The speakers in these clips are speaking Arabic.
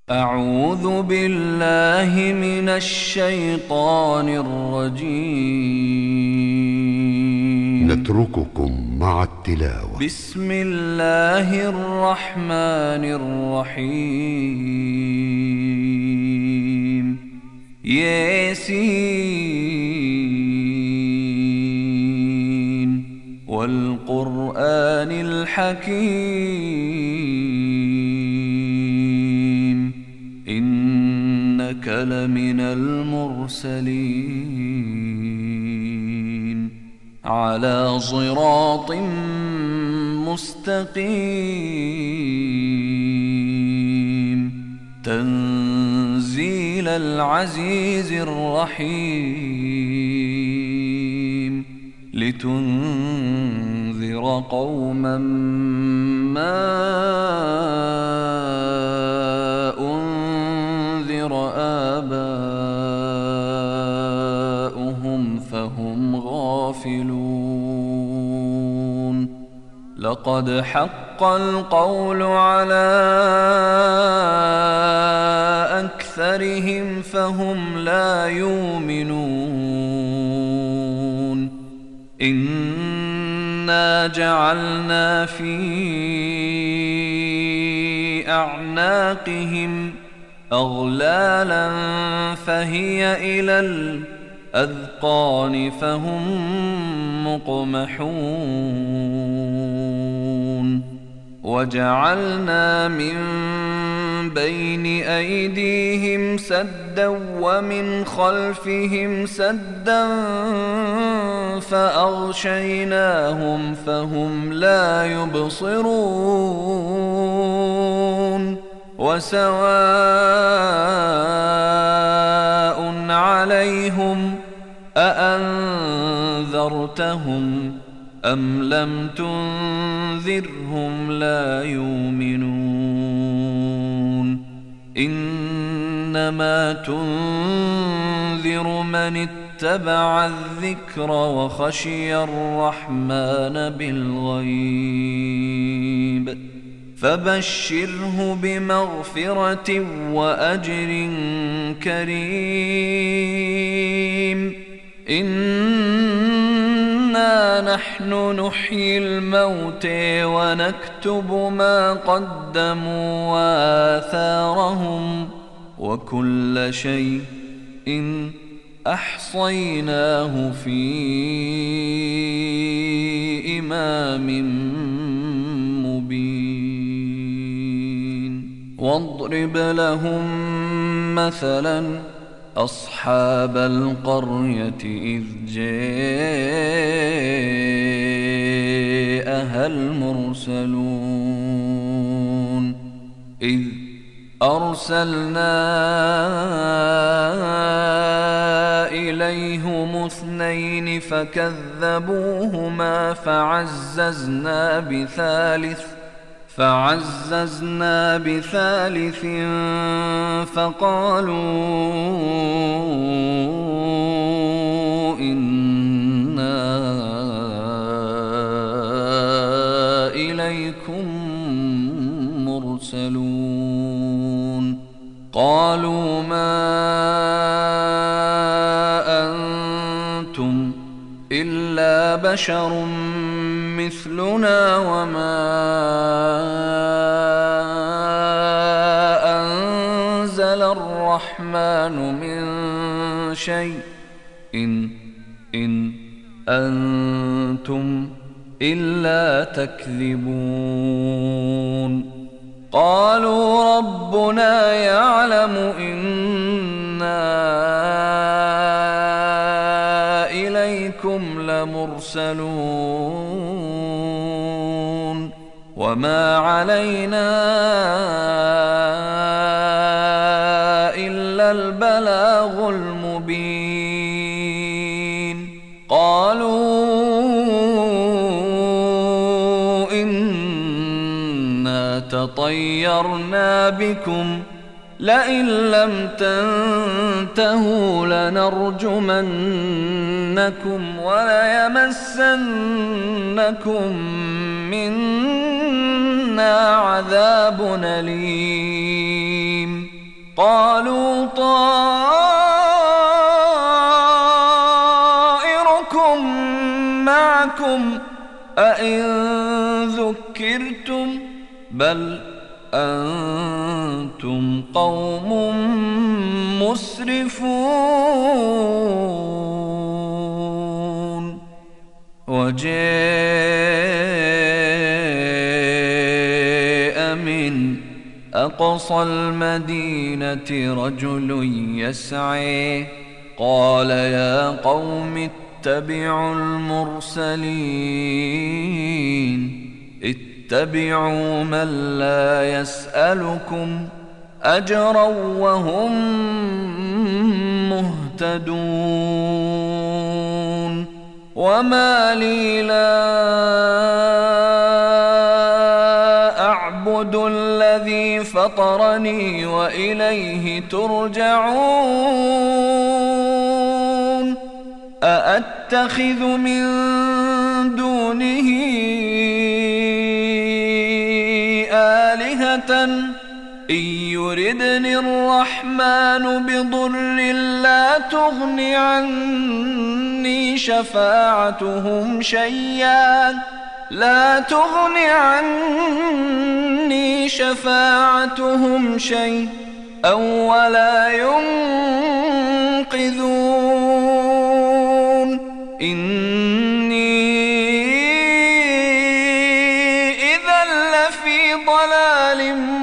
أعوذ بالله من الشيطان الرجيم. نترككم مع التلاوة. بسم الله الرحمن الرحيم. ياسين والقرآن الحكيم، إنك لمن المرسلين على صراط مستقيم، تنزيل العزيز الرحيم، لتنذر قوما ما أنذر آباؤهم فهم غافلون. لقد حق القول على أكثرهم فهم لا يؤمنون. إنا جعلنا في أعناقهم أغلالا فهي إلى الأذقان فهم مقمحون. وجعلنا من بين أيديهم سدا ومن خلفهم سدا فأغشيناهم فهم لا يبصرون. وسواء عليهم أأنذرتهم أم لم تنذرهم لا يؤمنون. إنما تنذر من اتبع الذكر وخشي الرحمن بالغيب، فبشره بمغفرة وأجر كريم. إنا نحن نحيي الموتى ونكتب ما قدموا وآثارهم، وكل شيء أحصيناه في إمام مبين. واضرب لهم مثلا أصحاب القرية إذ جاءها المرسلون. إذ أرسلنا إليهم اثنين فكذبوهما فعززنا بثالث فقالوا إنا إليكم مرسلون. قالوا ما أنتم إلا بشر مثلنا وما أنزل الرحمن من شيء إن أنتم إلا تكذبون. قالوا ربنا يعلم إنا إليكم لمرسلون وما علينا إلا البلاغ المبين. قالوا إنا تطيرنا بكم لئن لم تنتهوا لنرجمنكم وليمسنكم منا عذاب أليم. قالوا طائركم معكم أئن ذكرتم بل أنتم قوم مسرفون. وجاء من أقصى المدينة رجل يسعى قال يا قوم اتبعوا المرسلين اتبعوا من لا يسألكم أجرا وهم مهتدون. وما لي لا أعبد الذي فطرني وإليه ترجعون. أأتخذ من دونه آلهة إن يردني الرحمن بضر لا تغن عني شفاعتهم شيئا ولا ينقذون. إني إذا لفي ضلال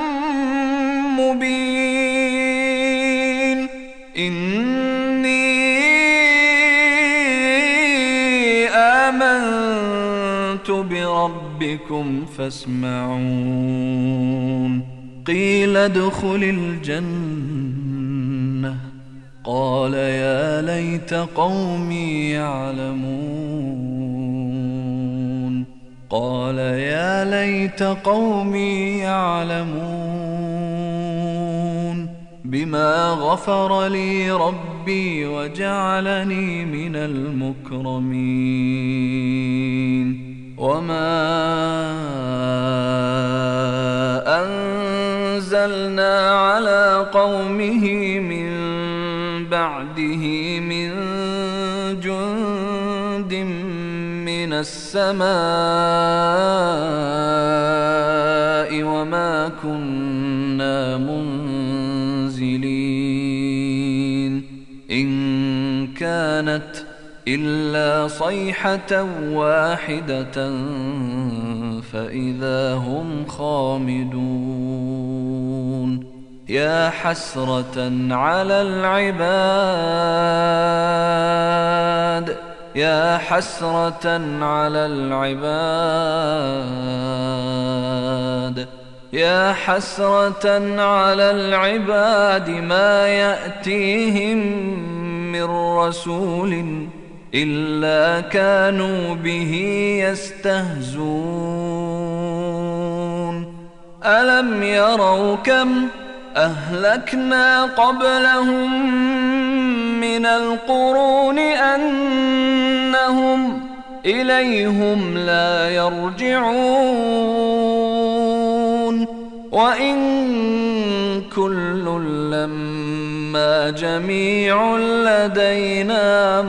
مبين. إني آمنت بربكم فاسمعون. قيل ادخل الجنة قال يا ليت قومي يعلمون بما غفر لي ربي وجعلني من المكرمين. وما أنزلنا على قومه من بعده من جند من السماء وما كنا منزلين. إن كانت إلا صيحة واحدة فإذا هم خامدون. يا حسرة على العباد ما يأتيهم من رسول إلا كانوا به يستهزون. ألم يروا كم أهلكنا قبلهم من القرون أنهم إليهم لا يرجعون. وإن كل لما جميع لدينا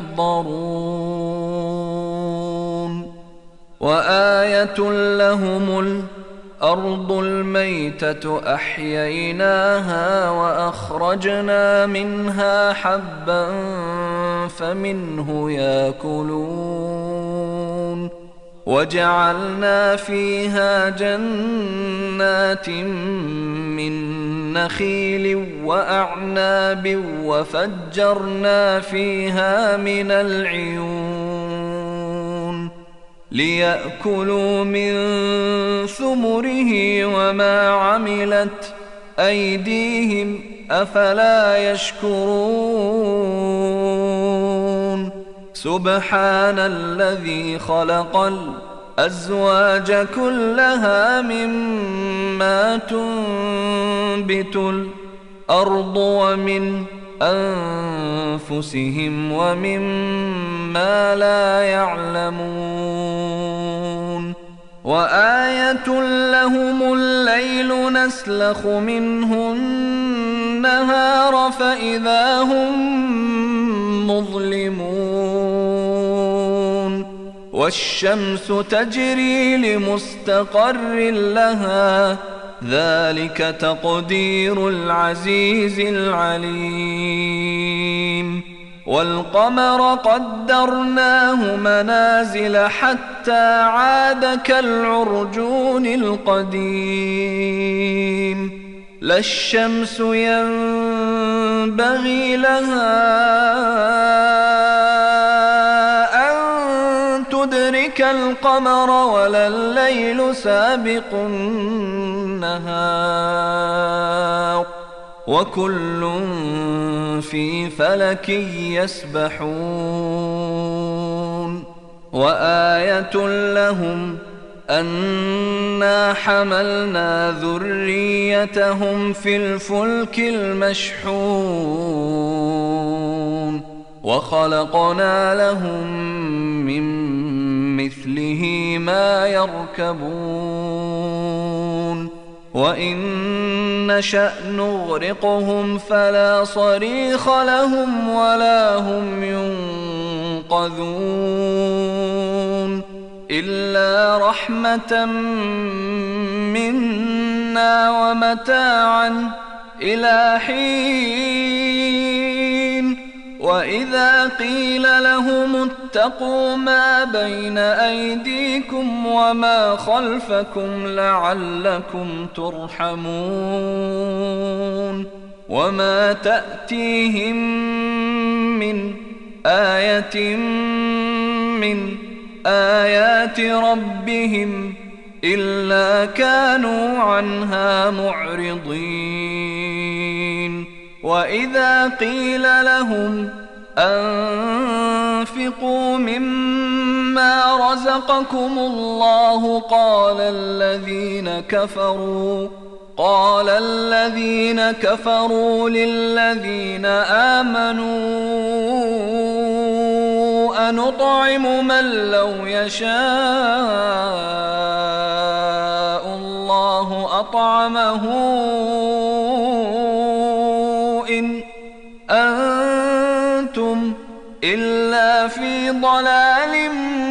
محضرون. وآية لهم الأرض الميتة أحييناها وأخرجنا منها حبا فمنه يأكلون. وجعلنا فيها جنات من نخيل وأعناب وفجرنا فيها من العيون ليأكلوا من ثمره وما عملت أيديهم أفلا يشكرون. سبحان الذي خلق الأزواج كلها مما تنبت الأرض ومن أنفسهم ومما لا يعلمون. وآية لهم الليل نسلخ منه النهار فإذا هم مظلمون والشمس تجري لمستقر لها ذلك تقدير العزيز العليم والقمر قدرناه منازل حتى عاد كالعرجون القديم لا الشمس ينبغي لها أن تدرك القمر ولا الليل سابق النهار وكل في فلك يسبحون وآية لهم أنا حملنا ذريتهم في الفلك المشحون وخلقنا لهم من مثله ما يركبون وإن نشأ نغرقهم فلا صريخ لهم ولا هم ينقذون إلا رحمة منا ومتاعا إلى حين وإذا قيل لهم اتقوا ما بين أيديكم وما خلفكم لعلكم ترحمون وما تأتيهم من آية من آيات ربهم إلا كانوا عنها معرضين وإذا قيل لهم أنفقوا مما رزقكم الله قال الذين كفروا للذين آمنوا أنطعم من لو يشاء الله أطعمه إن أنتم إلا في ضلال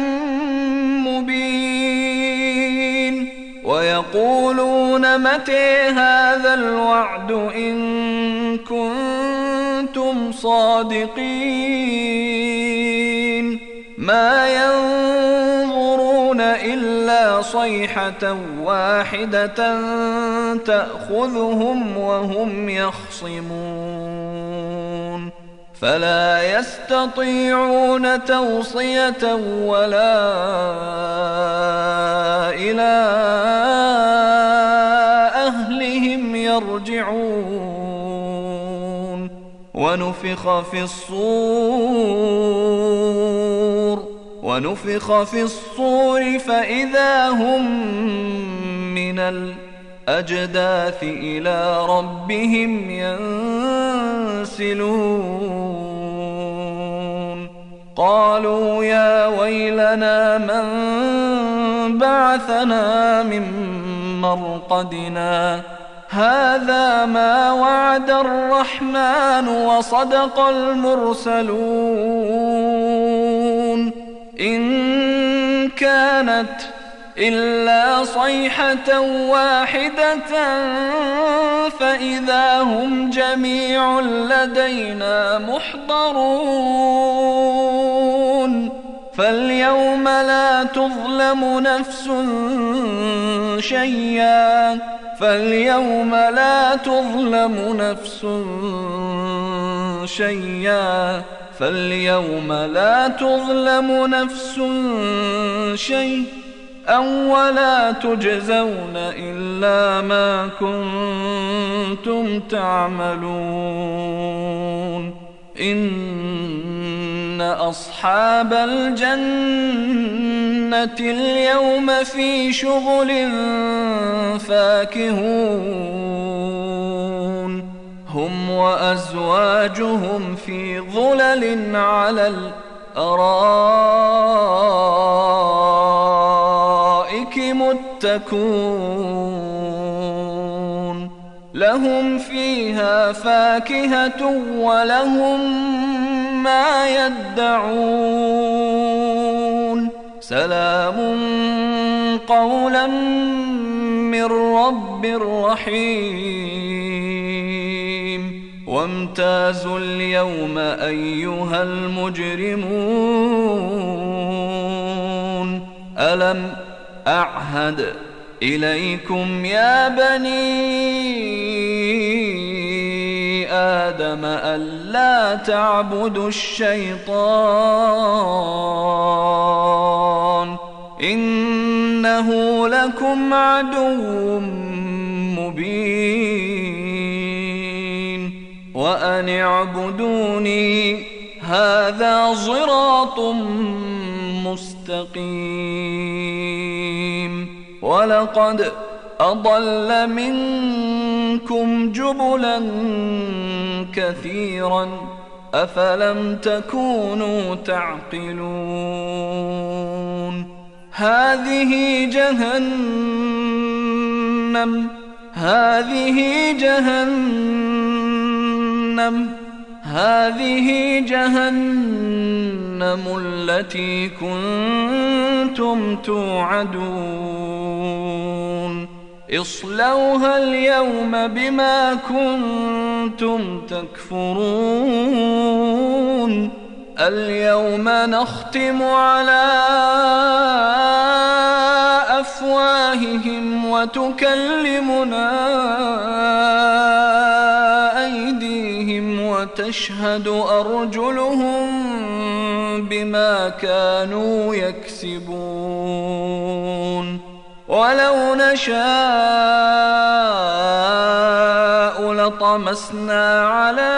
مبين ويقولون متى هذا الوعد إن كنتم صادقين ما ينظرون إلا صيحة واحدة تأخذهم وهم يخصمون فلا يستطيعون توصية ولا إلى أهلهم يرجعون ونفخ في الصور فإذا هم من الأجداث إلى ربهم ينسلون قالوا يا ويلنا من بعثنا من مرقدنا هذا ما وعد الرحمن وصدق المرسلون إن كانت إلا صيحة واحدة فإذا هم جميع لدينا محضرون فاليوم لا تظلم نفس شيئا فاليوم لا تظلم نفس شيئا ولا تجزون إلا ما كنتم تعملون إن أصحاب الجنة اليوم في شغل فاكهون هم وأزواجهم في ظلل على الأرائك متكئون لهم فيها فاكهة ولهم ما يدعون سلام قولا من رب رحيم وامتازوا اليوم أيها المجرمون ألم أعهد إليكم يا بني آدم ألا تعبدوا الشيطان إنه لكم عدو مبين وأن اعبدوني هذا صراط مستقيم ولقد أضل منكم جبلا كثيرا أفلم تكونوا تعقلون هذه جهنم التي كنتم توعدون اصلوها اليوم بما كنتم تكفرون اليوم نختم على أفواههم وتكلمنا أيديهم وتشهد أرجلهم بما كانوا يكسبون ولو نشاء لطمسنا على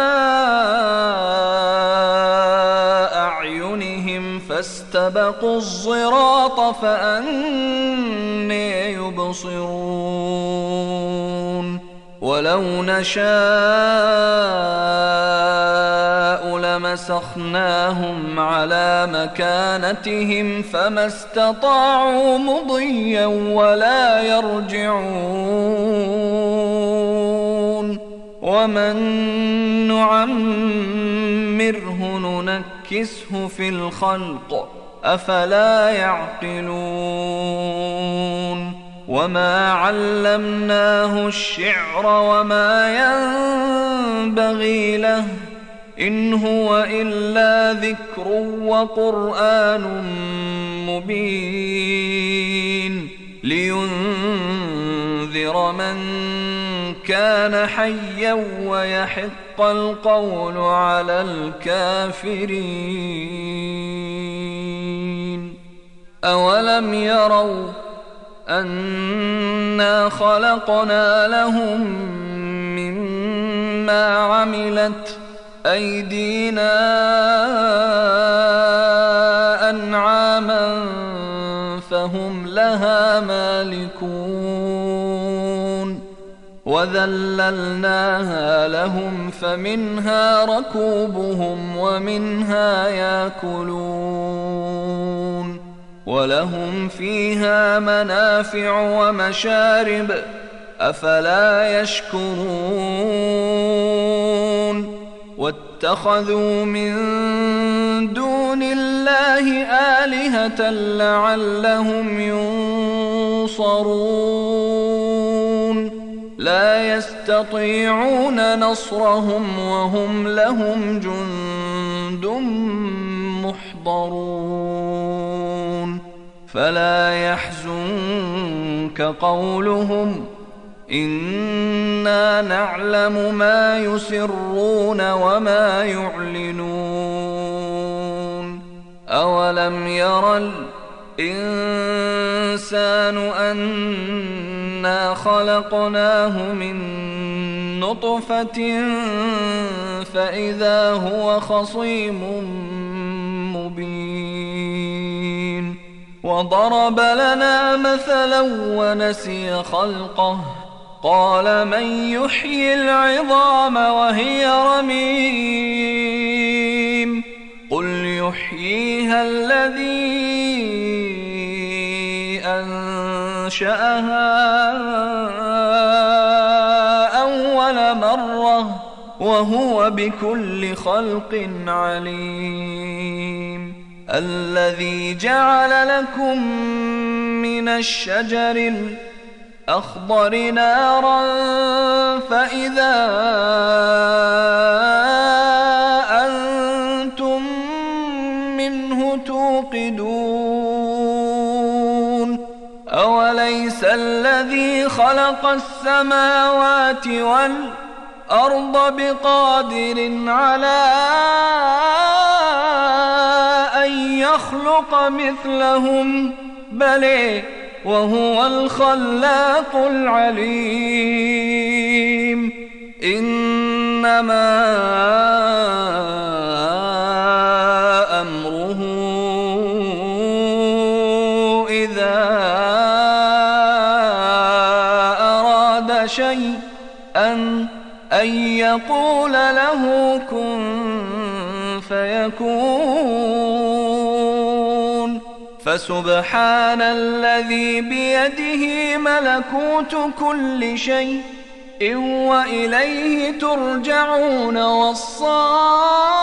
أعينهم فاستبقوا الصراط فأنى يبصرون ولو نشاء لمسخناهم على مكانتهم فما استطاعوا مضيا ولا يرجعون ومن نعمره ننكسه في الخلق أفلا يعقلون وما علمناه الشعر وما ينبغي له إن هو إلا ذكر وقرآن مبين لينذر من كان حيا ويحق القول على الكافرين أولم يروا أنا خلقنا لهم مما عملت أيدينا أنعاما فهم لها مالكون وذللناها لهم فمنها ركوبهم ومنها يأكلون ولهم فيها منافع ومشارب أفلا يشكرون واتخذوا من دون الله آلهة لعلهم ينصرون لا يستطيعون نصرهم وهم لهم جند محضرون فلا يحزنك قولهم إنا نعلم ما يسرون وما يعلنون أولم ير الإنسان أنا خلقناه من نطفة فإذا هو خصيم مبين وضرب لنا مثلا ونسي خلقه قال من يحيي العظام وهي رميم قل يحييها الذي أنشأها أول خلقه وهو بكل خلق عليم. الذي جعل لكم من الشجر الأخضر نارا فإذا أنتم منه توقدون. أوليس الذي خلق السماوات والأرض بقادر على أن يخلق مثلهم؟ بلى وهو الخلاق العليم. إنما أمره إذا أراد شيئا أن يقول له كن فيكون. فسبحان الذي بيده ملكوت كل شيء وإليه ترجعون. والصالحون